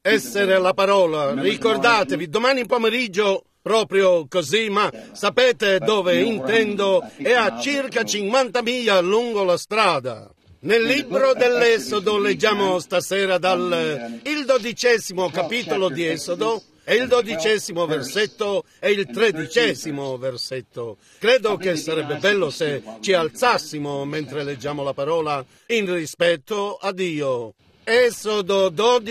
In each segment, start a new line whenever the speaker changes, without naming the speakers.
essere la parola. Ricordatevi, domani pomeriggio proprio così, ma sapete dove intendo? È a circa 50 miglia lungo la strada. Nel libro dell'Esodo leggiamo stasera dal il 12° capitolo di Esodo, e il 12° versetto e il 13° versetto. Credo che sarebbe bello se ci alzassimo mentre leggiamo la parola in rispetto a Dio. Esodo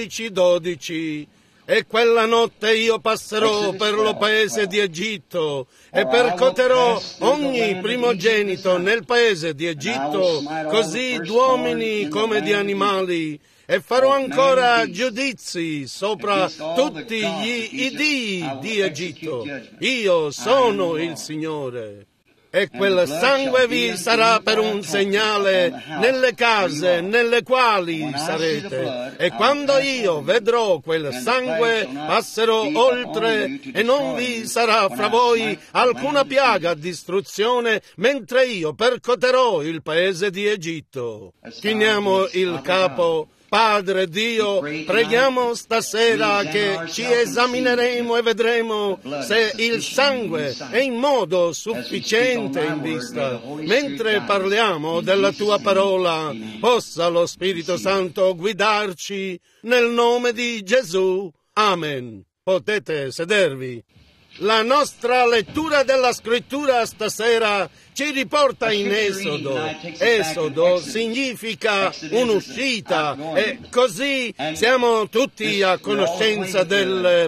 12:12. E quella notte io passerò per lo paese di Egitto e percoterò ogni primogenito nel paese di Egitto, così d'uomini come di animali, e farò ancora giudizi sopra tutti i dii di Egitto. Io sono il Signore. E quel sangue vi sarà per un segnale nelle case nelle quali sarete. E quando io vedrò quel sangue, passerò oltre, e non vi sarà fra voi alcuna piaga, distruzione, mentre io percoterò il paese di Egitto. Chiniamo il capo. Padre Dio, preghiamo stasera che ci esamineremo e vedremo se il sangue è in modo sufficiente in vista. Mentre parliamo della tua parola, possa lo Spirito Santo guidarci nel nome di Gesù. Amen. Potete sedervi. La nostra lettura della Scrittura stasera ci riporta in Esodo. Esodo significa un'uscita, e così siamo tutti a conoscenza del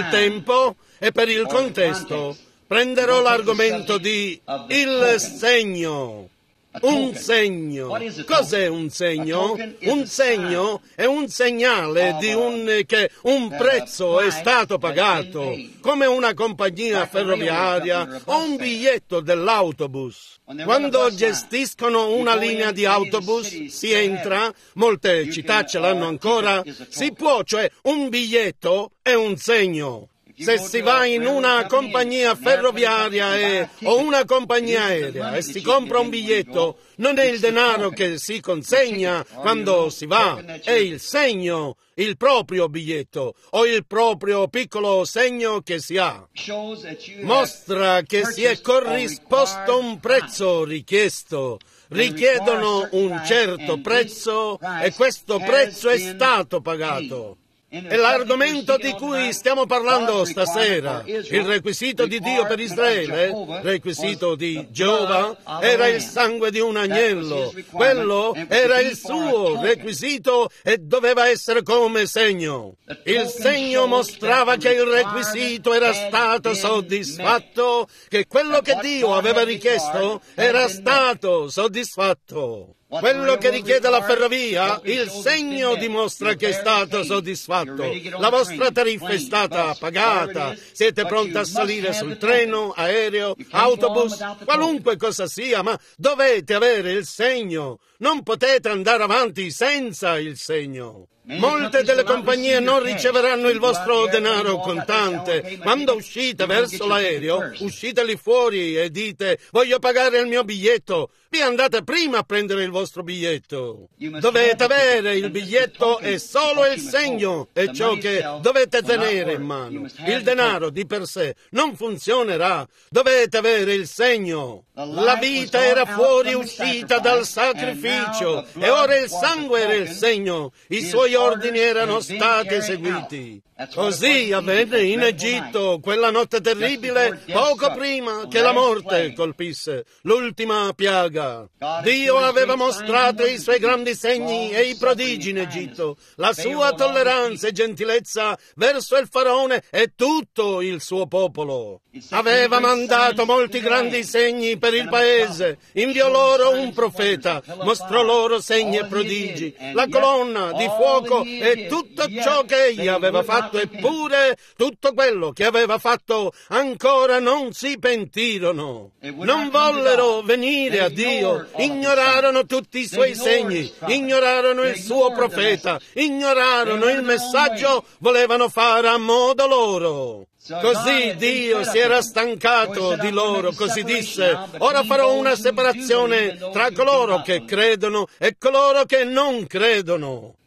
tempo, e per il contesto prenderò l'argomento di il segno. Un segno. Cos'è un segno? Un segno è un segnale di che un prezzo è stato pagato, come una compagnia ferroviaria o un biglietto dell'autobus. Quando gestiscono una linea di autobus, si entra, molte città ce l'hanno ancora, si può, cioè un biglietto è un segno. Se si va in una compagnia ferroviaria o una compagnia aerea e si compra un biglietto, non è il denaro che si consegna quando si va, è il segno, il proprio biglietto o il proprio piccolo segno che si ha. Mostra che si è corrisposto un prezzo richiesto. Richiedono un certo prezzo e questo prezzo è stato pagato. È l'argomento di cui stiamo parlando stasera. Il requisito di Dio per Israele, requisito di Geova, era il sangue di un agnello. Quello era il suo requisito e doveva essere come segno. Il segno mostrava che il requisito era stato soddisfatto, che quello che Dio aveva richiesto era stato soddisfatto. Quello che richiede la ferrovia, il segno dimostra che è stato soddisfatto. La vostra tariffa è stata pagata. Siete pronti a salire sul treno, aereo, autobus, qualunque cosa sia, ma dovete avere il segno. Non potete andare avanti senza il segno. Molte delle compagnie non riceveranno il vostro denaro contante. Quando uscite verso l'aereo, uscite lì fuori e dite: voglio pagare il mio biglietto. Vi andate prima a prendere il vostro biglietto. Dovete avere il biglietto e solo il segno è ciò che dovete tenere in mano. Il denaro di per sé non funzionerà. Dovete avere il segno. La vita era fuori uscita dal sacrificio e ora il sangue era il segno. I suoi ordini erano stati eseguiti. Così avvenne in Egitto quella notte terribile, poco prima che la morte colpisse, l'ultima piaga. Dio aveva mostrato i suoi grandi segni e i prodigi in Egitto, la sua tolleranza e gentilezza verso il faraone e tutto il suo popolo. Aveva mandato molti grandi segni per il paese, inviò loro un profeta, mostrò loro segni e prodigi, la colonna di fuoco e tutto ciò che egli aveva fatto. Eppure tutto quello che aveva fatto ancora non si pentirono. Non vollero venire a Dio, ignorarono tutti i suoi segni, ignorarono il suo profeta, ignorarono il messaggio, volevano fare a modo loro. Così Dio si era stancato di loro, così disse: ora farò una separazione tra coloro che credono e coloro che non credono.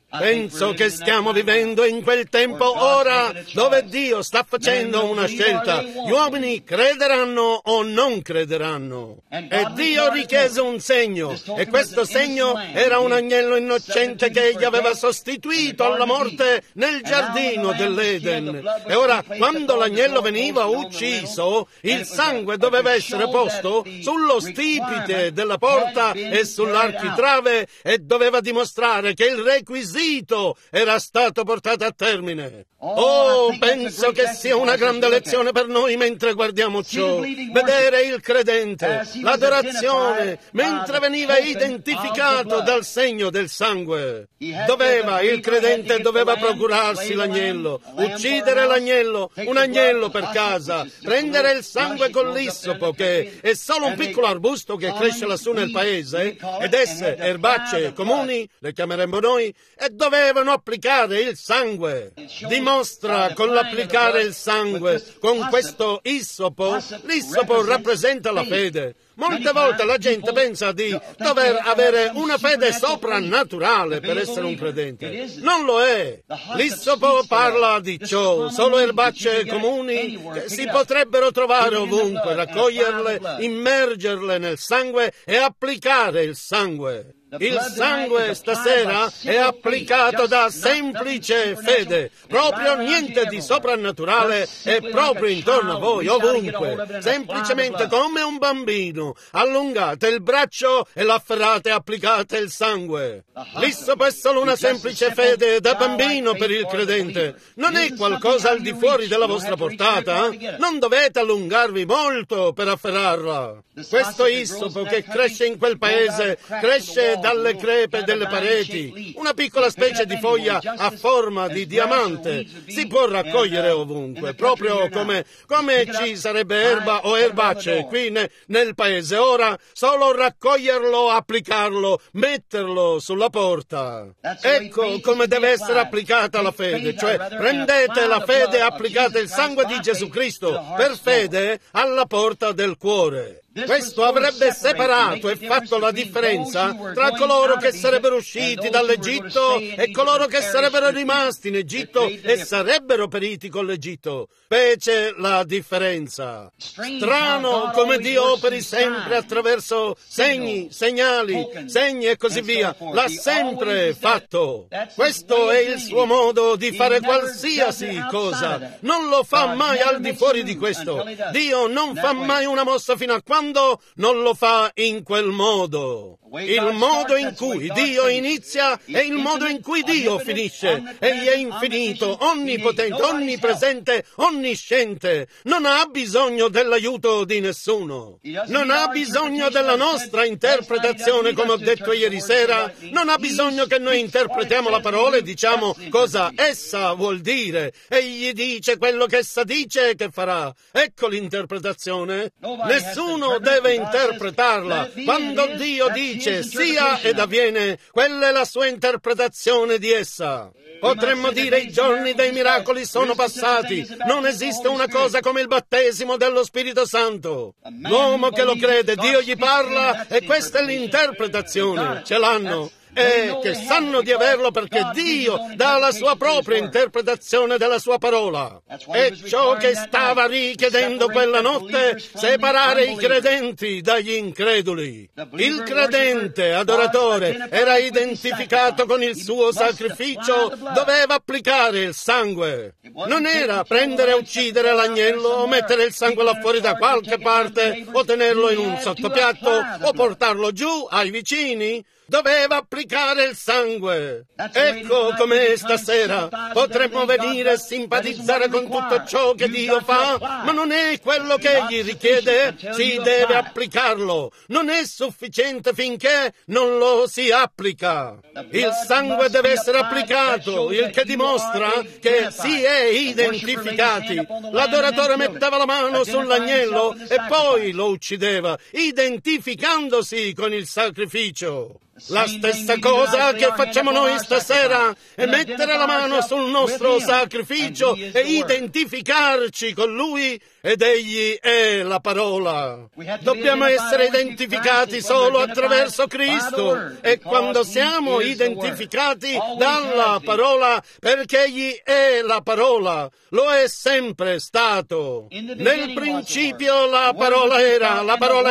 Penso che stiamo vivendo in quel tempo ora dove Dio sta facendo una scelta. Gli uomini crederanno o non crederanno. E Dio richiese un segno, e questo segno era un agnello innocente che egli aveva sostituito alla morte nel giardino dell'Eden. E ora, quando l'agnello veniva ucciso, il sangue doveva essere posto sullo stipite della porta e sull'architrave e doveva dimostrare che il requisito era stato portato a termine. Oh, penso che sia una grande lezione per noi mentre guardiamo ciò. Vedere il credente, l'adorazione, mentre veniva identificato dal segno del sangue. Il credente doveva procurarsi l'agnello, uccidere l'agnello, un agnello per casa, prendere il sangue con l'issopo, che è solo un piccolo arbusto che cresce lassù nel paese, ed esse, erbacce comuni, le chiameremmo noi, e dovevano applicare il sangue. Dimostra con l'applicare il sangue, con questo issopo. L'issopo rappresenta la fede. Molte volte la gente pensa di dover avere una fede soprannaturale per essere un credente. Non lo è. L'issopo parla di ciò, solo erbacce comuni che si potrebbero trovare ovunque, raccoglierle, immergerle nel sangue e applicare il sangue. Il sangue stasera è applicato da semplice fede, proprio niente di soprannaturale, è proprio intorno a voi, ovunque. Semplicemente come un bambino, allungate il braccio e l'afferrate e applicate il sangue. L'issopo è solo una semplice fede da bambino per il credente, non è qualcosa al di fuori della vostra portata, non dovete allungarvi molto per afferrarla. Questo issopo che cresce in quel paese, cresce dalle crepe delle pareti, una piccola specie di foglia a forma di diamante, si può raccogliere ovunque, proprio come ci sarebbe erba o erbacce qui nel paese. Ora solo raccoglierlo, applicarlo, metterlo sulla porta. Ecco come deve essere applicata la fede, cioè prendete la fede e applicate il sangue di Gesù Cristo per fede alla porta del cuore. Questo avrebbe separato e fatto la differenza tra coloro che sarebbero usciti dall'Egitto e coloro che sarebbero rimasti in Egitto e sarebbero periti con l'Egitto. Fece la differenza. Strano come Dio operi sempre attraverso segni, segnali, segni e così via. L'ha sempre fatto. Questo è il suo modo di fare qualsiasi cosa. Non lo fa mai al di fuori di questo. Dio non fa mai una mossa fino a quando non lo fa in quel modo. Il modo in cui Dio inizia è il modo in cui Dio finisce. Egli è infinito, onnipotente, onnipresente, onnisciente. Non ha bisogno dell'aiuto di nessuno. Non ha bisogno della nostra interpretazione, come ho detto ieri sera. Non ha bisogno che noi interpretiamo la parola e diciamo cosa essa vuol dire. Egli dice quello che essa dice che farà. Ecco l'interpretazione. Nessuno deve interpretarla. Quando Dio dice sia ed avviene, quella è la sua interpretazione di essa. Potremmo dire i giorni dei miracoli sono passati. Non esiste una cosa come il battesimo dello Spirito Santo. L'uomo che lo crede, Dio gli parla e questa è l'interpretazione. Ce l'hanno. E che sanno di averlo perché Dio dà la sua propria interpretazione della sua parola. E ciò che stava richiedendo quella notte, separare i credenti dagli increduli. Il credente adoratore era identificato con il suo sacrificio, doveva applicare il sangue. Non era prendere e uccidere l'agnello o mettere il sangue là fuori da qualche parte o tenerlo in un sottopiatto o portarlo giù ai vicini. Doveva applicare il sangue. Ecco come stasera potremmo venire e simpatizzare con tutto ciò che Dio fa, ma non è quello che Egli richiede, si deve applicarlo. Non è sufficiente finché non lo si applica. Il sangue deve essere applicato, il che dimostra che si è identificati. L'adoratore metteva la mano sull'agnello e poi lo uccideva, identificandosi con il sacrificio. La stessa cosa che facciamo noi stasera è mettere la mano sul nostro sacrificio e identificarci con Lui, ed Egli è la parola. Dobbiamo essere identificati solo attraverso Cristo, e quando siamo identificati dalla parola, perché Egli è la parola, lo è sempre stato. Nel principio la parola era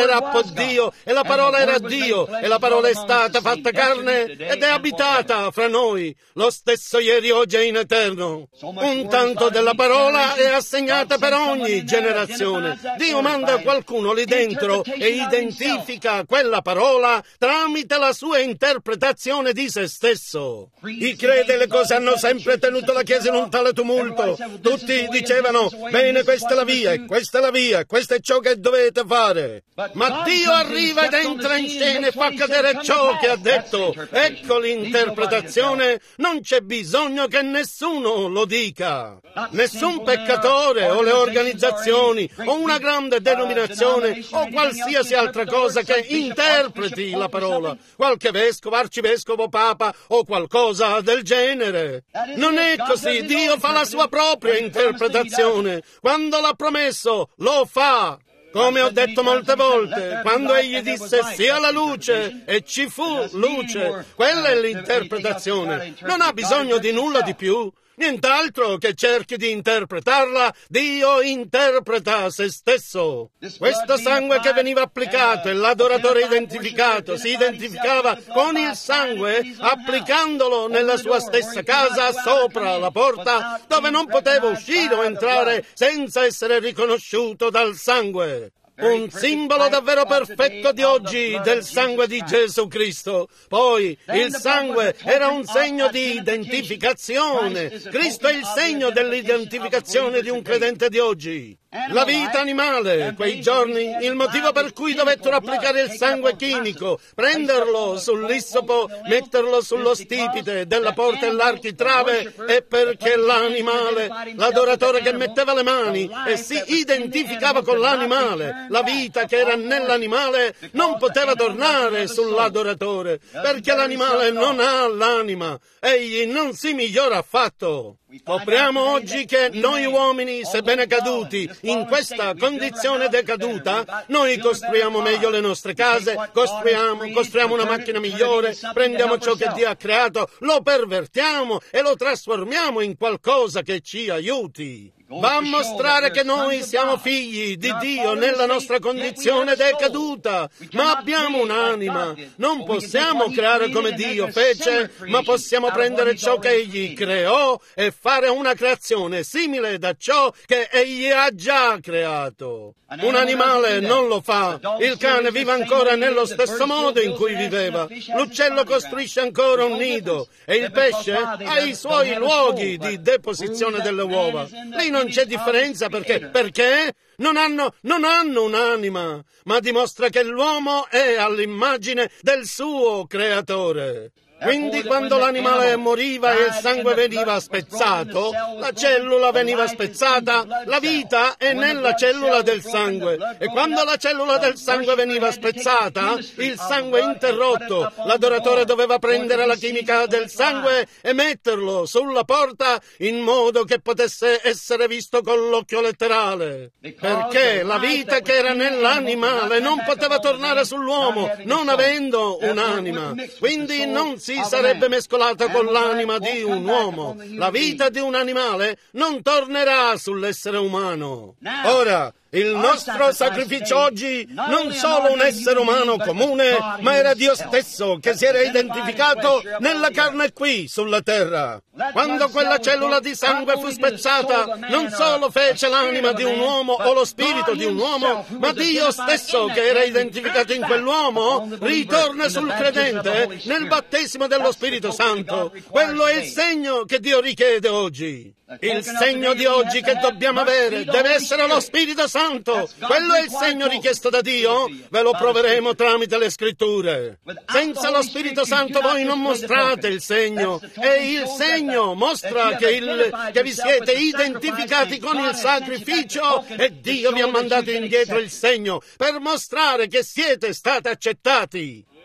Dio, e la parola era Dio, e la parola è stata fatta carne ed è abitata fra noi, lo stesso ieri, oggi e in eterno. Un tanto della parola è assegnata per ogni generazione. Dio manda qualcuno lì dentro e identifica quella parola tramite la sua interpretazione di se stesso. I credi e le cose hanno sempre tenuto la Chiesa in un tale tumulto. Tutti dicevano: bene, questa è la via, e questa è la via, questo è ciò che dovete fare. Ma Dio arriva ed entra in scena e fa cadere ciò che ha detto. Ecco l'interpretazione. Non c'è bisogno che nessuno lo dica. Nessun peccatore o le organizzazioni o una grande denominazione o qualsiasi altra cosa che interpreti la parola, qualche vescovo, arcivescovo, papa o qualcosa del genere. Non è così. Dio fa la sua propria interpretazione. Quando l'ha promesso, lo fa. Come ho detto molte volte, quando Egli disse sia la luce e ci fu luce, quella è l'interpretazione. Non ha bisogno di nulla di più. Nient'altro che cerchi di interpretarla, Dio interpreta se stesso. Questo sangue che veniva applicato e l'adoratore identificato si identificava con il sangue applicandolo nella sua stessa casa sopra la porta, dove non poteva uscire o entrare senza essere riconosciuto dal sangue. Un simbolo davvero perfetto di oggi del sangue di Gesù Cristo. Poi il sangue era un segno di identificazione. Cristo è il segno dell'identificazione di un credente di oggi. La vita animale, quei giorni, il motivo per cui dovettero applicare il sangue chimico, prenderlo sull'issopo, metterlo sullo stipite della porta e l'architrave, è perché l'animale, l'adoratore che metteva le mani e si identificava con l'animale, la vita che era nell'animale non poteva tornare sull'adoratore, perché l'animale non ha l'anima, egli non si migliora affatto. Scopriamo oggi che noi uomini, sebbene caduti, in questa condizione decaduta, noi costruiamo meglio le nostre case, costruiamo una macchina migliore, prendiamo ciò che Dio ha creato, lo pervertiamo e lo trasformiamo in qualcosa che ci aiuti. Va a mostrare che noi siamo figli di Dio nella nostra condizione decaduta, ma abbiamo un'anima. Non possiamo creare come Dio fece, ma possiamo prendere ciò che Egli creò e fare una creazione simile da ciò che Egli ha già creato. Un animale non lo fa. Il cane vive ancora nello stesso modo in cui viveva. L'uccello costruisce ancora un nido e il pesce ha i suoi luoghi di deposizione delle uova. Lì non c'è differenza perché non hanno un'anima, ma dimostra che l'uomo è all'immagine del suo creatore. Quindi quando l'animale moriva e il sangue veniva spezzato, la cellula veniva spezzata, la vita è nella cellula del sangue. E quando la cellula del sangue veniva spezzata, il sangue interrotto, l'adoratore doveva prendere la chimica del sangue e metterlo sulla porta in modo che potesse essere visto con l'occhio letterale. Perché la vita che era nell'animale non poteva tornare sull'uomo, non avendo un'anima. Quindi non si sarebbe mescolata con l'anima di un uomo. La vita di un animale non tornerà sull'essere umano. Ora, il nostro sacrificio oggi non solo un essere umano comune, ma era Dio stesso che si era identificato nella carne qui sulla terra. Quando quella cellula di sangue fu spezzata, non solo fece l'anima di un uomo o lo spirito di un uomo, ma Dio stesso che era identificato in quell'uomo ritorna sul credente nel battesimo dello Spirito Santo. Quello è il segno che Dio richiede oggi. Il segno di oggi che dobbiamo avere deve essere lo Spirito Santo. Quello è il segno richiesto da Dio. Ve lo proveremo tramite le Scritture. Senza lo Spirito Santo voi non mostrate il segno. E il segno mostra che vi siete identificati con il sacrificio e Dio vi ha mandato indietro il segno per mostrare che siete stati accettati.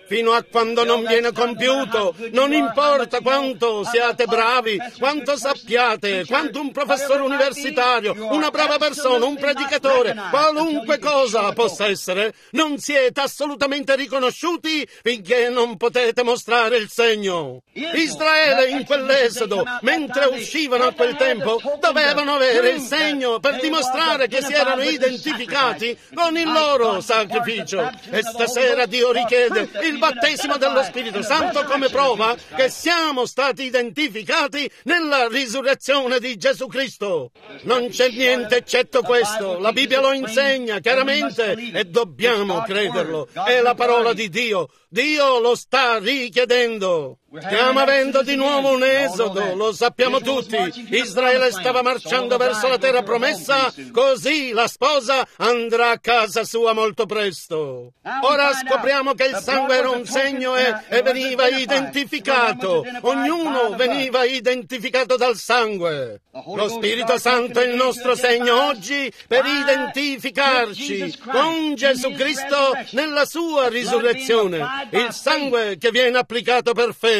fino a quando non viene compiuto. Non importa quanto siate bravi, quanto sappiate, quanto un professore universitario, una brava persona, un predicatore, qualunque cosa possa essere, non siete assolutamente riconosciuti finché non potete mostrare il segno. Israele in quell'esodo, mentre uscivano a quel tempo, dovevano avere il segno per dimostrare che si erano identificati con il loro sacrificio. E stasera Dio richiede il battesimo dello Spirito Santo come prova che siamo stati identificati nella risurrezione di Gesù Cristo. Non c'è niente eccetto questo. La Bibbia lo insegna chiaramente e dobbiamo crederlo. È la parola di Dio. Dio lo sta richiedendo. Stiamo avendo di nuovo un esodo, lo sappiamo tutti. Israele stava marciando verso la terra promessa, così la sposa andrà a casa sua molto presto. Ora scopriamo che il sangue era un segno e veniva identificato. Ognuno veniva identificato dal sangue. Lo Spirito Santo è il nostro segno oggi per identificarci con Gesù Cristo nella sua risurrezione. Il sangue che viene applicato per fede.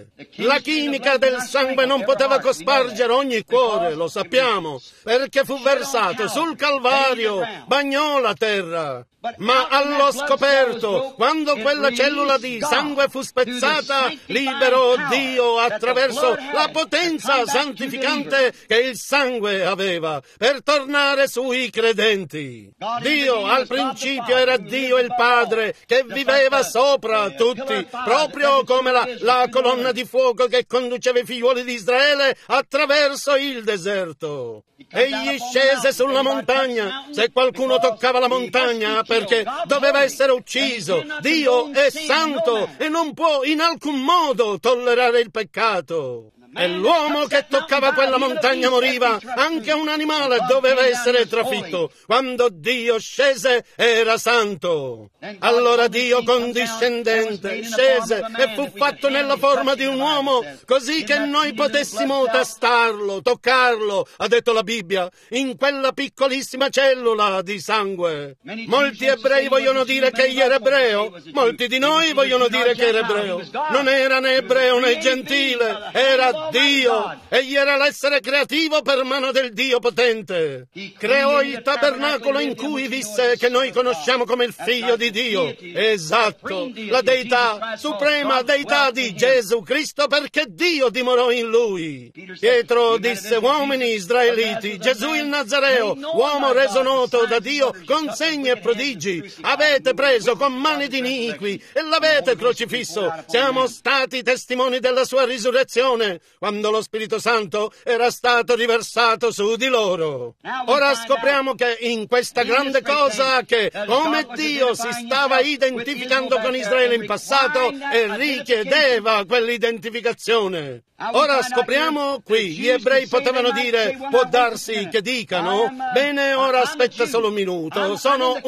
La chimica del sangue non poteva cospargere ogni cuore, lo sappiamo, perché fu versato sul Calvario, bagnò la terra. Ma allo scoperto, quando quella cellula di sangue fu spezzata, liberò Dio attraverso la potenza santificante che il sangue aveva per tornare sui credenti. Dio al principio era Dio il Padre che viveva sopra tutti, proprio come la colonna di fuoco che conduceva i figliuoli di Israele attraverso il deserto. Egli scese sulla montagna. Se qualcuno toccava la montagna, perché doveva essere ucciso. Dio è santo e non può in alcun modo tollerare il peccato. E l'uomo che toccava quella montagna moriva. Anche un animale doveva essere trafitto. Quando Dio scese era santo. Allora Dio condiscendente scese e fu fatto nella forma di un uomo, così che noi potessimo tastarlo, toccarlo, ha detto la Bibbia, in quella piccolissima cellula di sangue. Molti ebrei vogliono dire che egli era ebreo. Molti di noi vogliono dire che era ebreo. Non era né ebreo né gentile, era Dio. Egli era l'essere creativo per mano del Dio potente. Creò il tabernacolo in cui visse, che noi conosciamo come il Figlio di Dio. Esatto, la deità, suprema deità di Gesù Cristo, perché Dio dimorò in lui. Pietro disse: uomini israeliti, Gesù il Nazareo, uomo reso noto da Dio con segni e prodigi, avete preso con mani di iniqui e l'avete crocifisso. Siamo stati testimoni della sua risurrezione, quando lo Spirito Santo era stato riversato su di loro. Ora scopriamo che in questa grande cosa, che come Dio si stava identificando con Israele in passato e richiedeva quell'identificazione. Ora scopriamo qui, gli ebrei potevano dire, può darsi che dicano, bene, ora aspetta solo un minuto, sono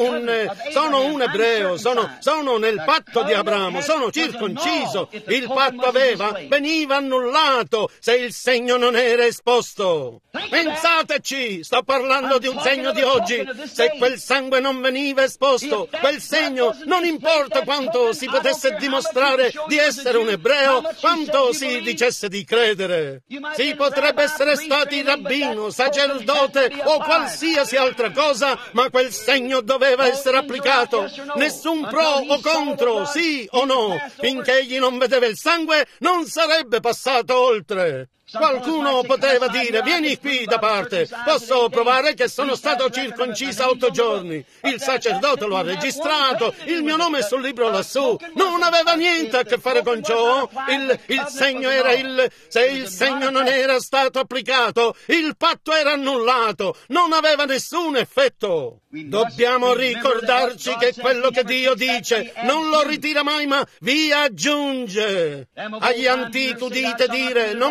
un ebreo, sono nel patto di Abramo, sono circonciso, il patto veniva annullato se il segno non era esposto. Pensateci, sto parlando di un segno di oggi. Se quel sangue non veniva esposto, quel segno, non importa quanto si potesse dimostrare di essere un ebreo, quanto si dicesse di credere. Si potrebbe essere stati rabbino, sacerdote o qualsiasi altra cosa, ma quel segno doveva essere applicato. Nessun pro o contro, sì o no. Finché egli non vedeva il sangue, non sarebbe passato oltre. Qualcuno poteva dire, vieni qui da parte, posso provare che sono stato circoncisa 8 giorni, il sacerdote lo ha registrato, il mio nome è sul libro lassù. Non aveva niente a che fare con ciò. Il segno era se il segno non era stato applicato, il patto era annullato, non aveva nessun effetto. Dobbiamo ricordarci che quello che Dio dice non lo ritira mai, ma vi aggiunge. Agli antichi udite dire, non commettere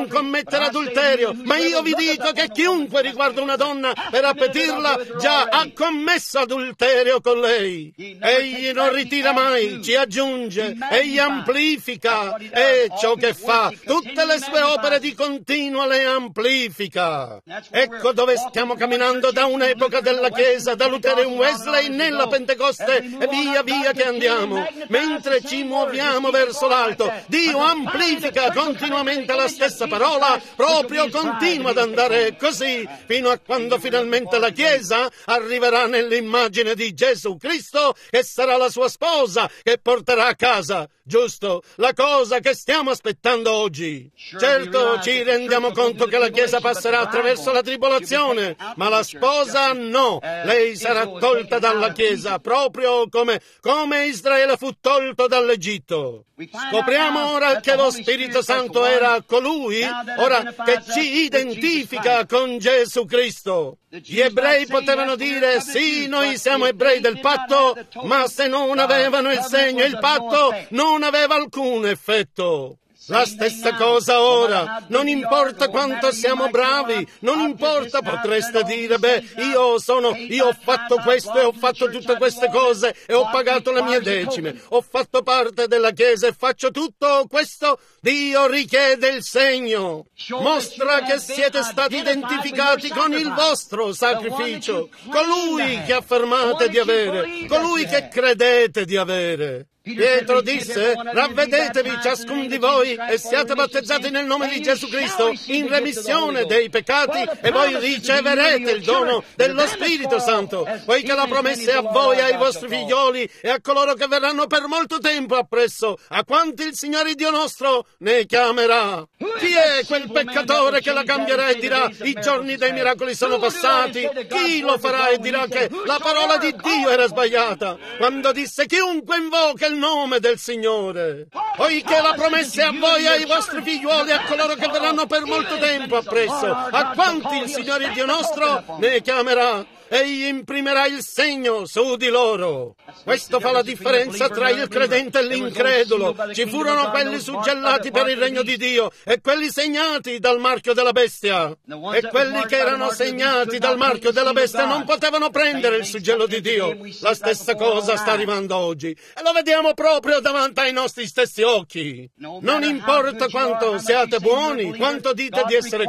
commettere adulterio, ma io vi dico che chiunque riguarda una donna per appetirla già ha commesso adulterio con lei. Egli non ritira mai, ci aggiunge, egli amplifica, e ciò che fa, tutte le sue opere di continuo le amplifica. Ecco dove stiamo camminando da un'epoca della Chiesa, da Lutero e Wesley nella Pentecoste, e via via che andiamo. Mentre ci muoviamo verso l'alto, Dio amplifica continuamente la stessa parola, proprio continua ad andare così, fino a quando finalmente la Chiesa arriverà nell'immagine di Gesù Cristo, che sarà la sua sposa, che porterà a casa, giusto, la cosa che stiamo aspettando oggi. Certo, ci rendiamo conto che la Chiesa passerà attraverso la tribolazione, ma la sposa no, lei sarà tolta dalla Chiesa, proprio come Israele fu tolto dall'Egitto. Scopriamo ora che lo Spirito Santo era colui, ora che ci identifica con Gesù Cristo. Gli ebrei potevano dire, sì, noi siamo ebrei del patto, ma se non avevano il segno, il patto non aveva alcun effetto. La stessa cosa ora, non importa quanto siamo bravi, non importa, potreste dire, io ho fatto questo e ho fatto tutte queste cose e ho pagato le mie decime, ho fatto parte della Chiesa e faccio tutto questo. Dio richiede il segno, mostra che siete stati identificati con il vostro sacrificio, colui che affermate di avere, colui che credete di avere. Pietro disse, ravvedetevi ciascun di voi e siate battezzati nel nome di Gesù Cristo in remissione dei peccati e voi riceverete il dono dello Spirito Santo, poiché la promessa è a voi, ai vostri figlioli e a coloro che verranno per molto tempo appresso, a quanti il Signore Dio nostro ne chiamerà. Chi è quel peccatore che la cambierà e dirà, i giorni dei miracoli sono passati? Chi lo farà e dirà che la parola di Dio era sbagliata, quando disse, chiunque invoca il nome del Signore, poiché la promessa è a voi, ai vostri figliuoli, a coloro che verranno per molto tempo appresso, a quanti il Signore Dio nostro ne chiamerà. Egli imprimerà il segno su di loro. Questo fa la differenza tra il credente e l'incredulo. Ci furono quelli suggellati per il regno di Dio e quelli segnati dal marchio della bestia. E quelli che erano segnati dal marchio della bestia non potevano prendere il suggello di Dio. La stessa cosa sta arrivando oggi e lo vediamo proprio davanti ai nostri stessi occhi. Non importa quanto siate buoni, quanto dite di essere